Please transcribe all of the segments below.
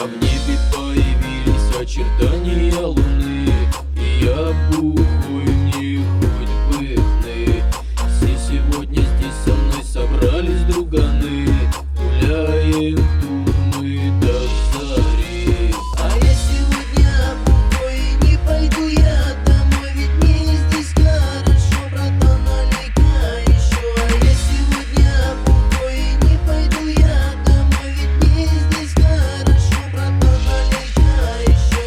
А в небе появились очертания луны, и я бухой, мне хоть бы хны. Все сегодня здесь со мной собрались друганы, гуляем тут мы до зари. А я сегодня бухой, и не пойду я домой, ведь мне здесь хорошо, братан, налей-ка еще. А я сегодня бухой, и не пойду я домой, ведь мне здесь хорошо, братан, налей-ка еще.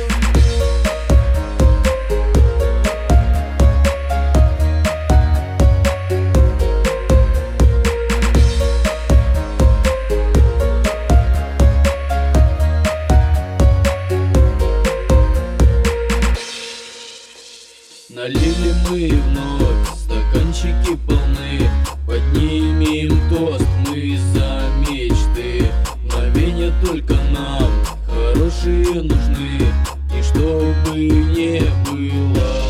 Налили мы вновь, стаканчики полны, поднимем тост мы за мечты. Мгновения только нам хорошие нужны, и чтобы не было